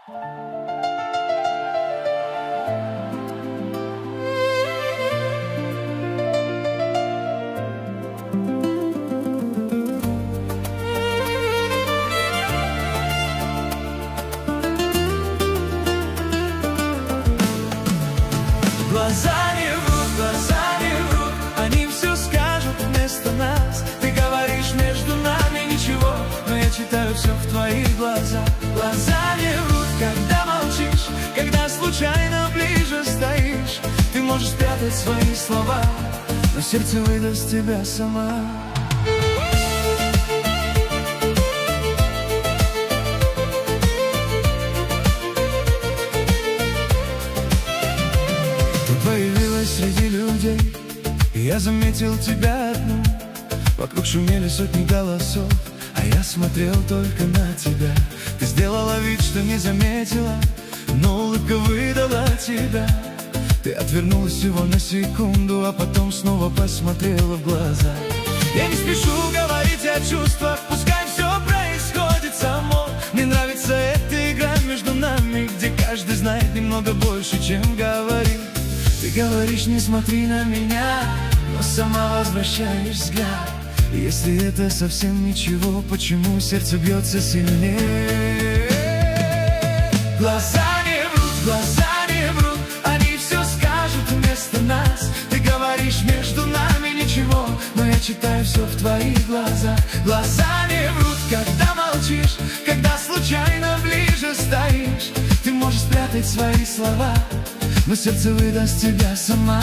Глаза не врут, они все скажут вместо нас. Ты говоришь, между нами ничего, но я читаю все в твоих глазах. Глаза не врут, когда молчишь, когда случайно ближе стоишь. Ты можешь спрятать свои слова, но сердце выдаст тебя сама. Среди людей, и я заметил тебя одну. Вокруг шумели сотни голосов, а я смотрел только на тебя. Ты сделала вид, что не заметила, но улыбка выдала тебя. Ты отвернулась всего на секунду, а потом снова посмотрела в глаза. Я не спешу говорить о чувствах, пускай все происходит само. Мне нравится эта игра между нами, где каждый знает немного больше, чем говорит. Ты говоришь, не смотри на меня, но сама возвращаешь взгляд. И если это совсем ничего, почему сердце бьется сильнее? Глаза не врут, они все скажут вместо нас. Ты говоришь, между нами ничего, но я читаю все в твоих глазах. Глаза не врут, когда молчишь, когда случайно ближе стоишь. Ты можешь спрятать свои слова, но сердце выдаст тебя сама.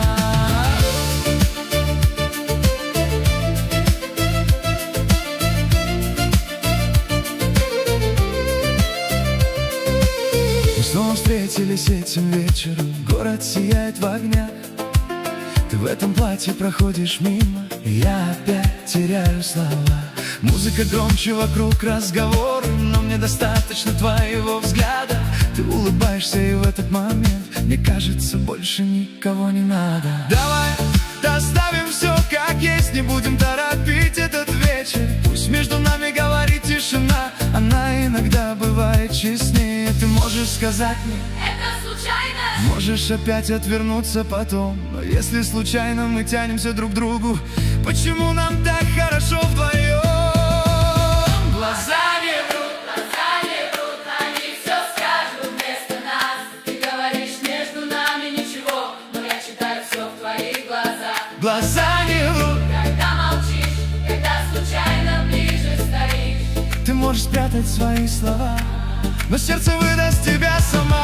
Мы снова встретились этим вечером, город сияет в огнях. Ты в этом платье проходишь мимо, и я опять теряю слова. Музыка громче, вокруг разговоры, но мне достаточно твоего взгляда. Ты улыбаешься, и в этот момент мне кажется, больше никого не надо. Давай оставим все как есть, не будем торопить этот вечер. Пусть между нами говорит тишина, она иногда бывает честнее. Ты можешь сказать мне, это случайно. Можешь опять отвернуться потом, но если случайно мы тянемся друг к другу, почему нам так хорошо вдвоем? Глаза не врут, они все скажут вместо нас. Ты говоришь, между нами ничего, но я читаю все в твоих глазах. Глаза не врут, когда молчишь, когда случайно ближе стоишь. Ты можешь спрятать свои слова, но сердце выдаст тебя сама.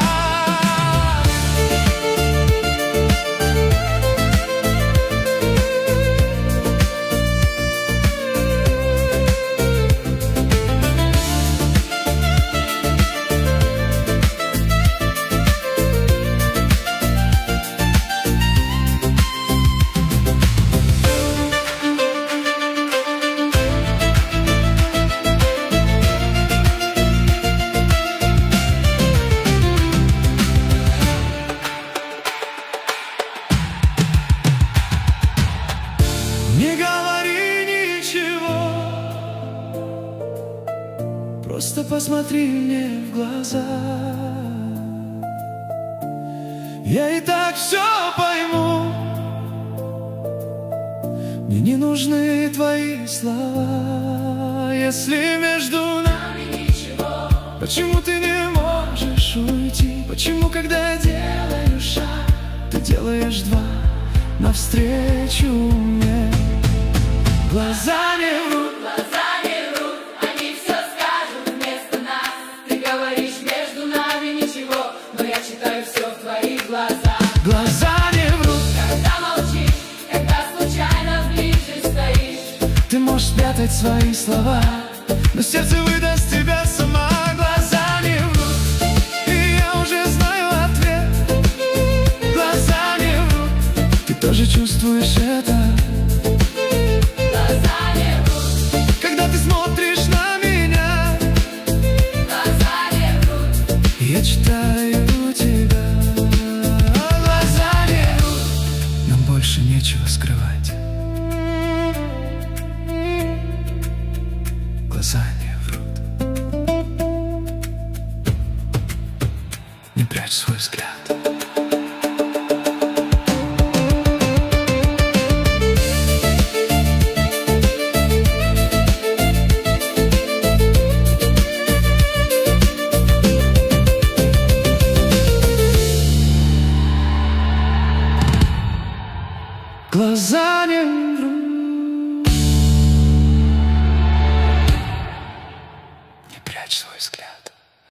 Не говори ничего, просто посмотри мне в глаза. Я и так все пойму, мне не нужны твои слова. Если между нами ничего, почему ты не можешь уйти? Почему, когда я делаю шаг, ты делаешь два навстречу мне? Глаза не врут, они все скажут вместо нас. Ты говоришь, между нами ничего, но я читаю все в твоих глазах. Глаза не врут, когда молчишь, когда случайно ближе стоишь. Ты можешь спрятать свои слова, но сердце выдаст тебя сама. Глаза не врут, и я уже знаю ответ. Глаза не врут, ты тоже чувствуешь это. Когда ты смотришь на меня, глаза не врут, я читаю тебя. Глаза не врут, нам больше нечего скрывать. Глаза не врут. прячь свой взгляд. Глаза не врут. Не прячь свой взгляд.